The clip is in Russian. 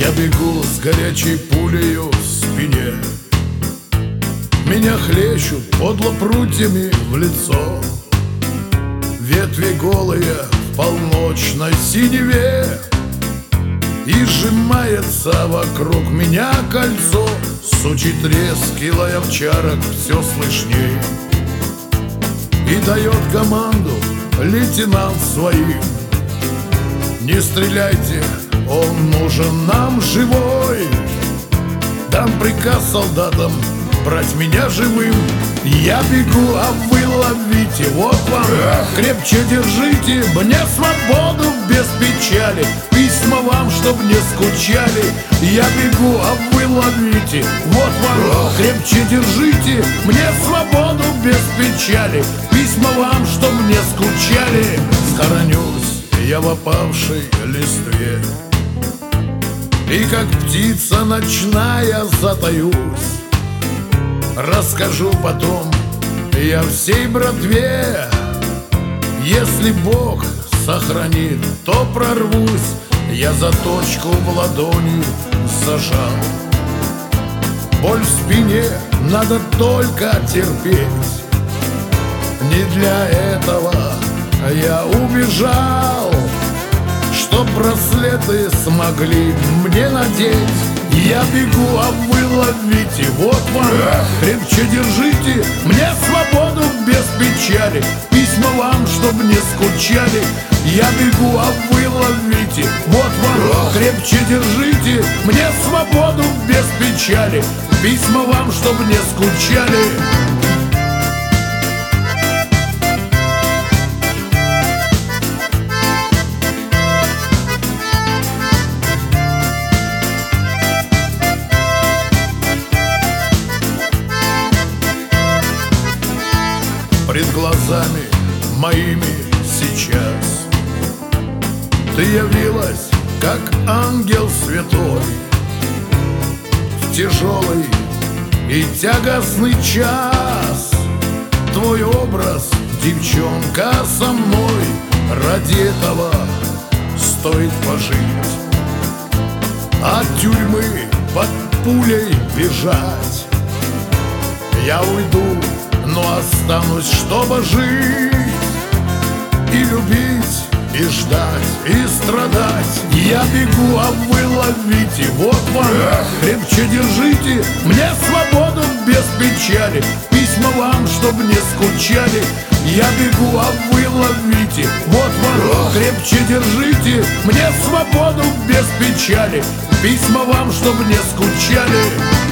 Я бегу с горячей пулею в спине. Меня хлещут подло прутьями в лицо. Ветви голые в полночной синеве, и сжимается вокруг меня кольцо. Сучий треск килой овчарок все слышней. И дает команду лейтенант своим: не стреляйте, он нужен нам живой. Дам приказ солдатам брать меня живым. Я бегу, а вы ловите, вот вам. Крепче держите мне свободу без печали. Письма вам, чтоб не скучали. Я бегу, а вы ловите, вот вам. Крепче держите мне свободу без печали. Письма вам, чтоб не скучали. Схоронюсь я в опавшей листве, и как птица ночная затаюсь. Расскажу потом я всей братве. Если Бог сохранит, то прорвусь. Я заточку в ладони зажал. Боль в спине надо только терпеть. Не для этого я убежал, чтоб браслеты смогли мне надеть. Я бегу, а вы ловите, вот вам. Крепче держите мне свободу без печали. Письма вам, чтоб не скучали. Я бегу, а вы ловите, вот вам. Крепче держите мне свободу без печали. Письма вам, чтоб не скучали. Пред глазами моими сейчас ты явилась, как ангел святой. В тяжелый и тягостный час твой образ, девчонка, со мной. Ради этого стоит пожить, от тюрьмы под пулей бежать. Я уйду, но останусь, чтобы жить и любить, и ждать, и страдать. Я бегу, а вы ловите, вот вам. Крепче держите мне свободу без печали. Письма вам, чтоб не скучали. Я бегу, а вы ловите, вот вам. Крепче держите мне свободу без печали. Письма вам, чтоб не скучали.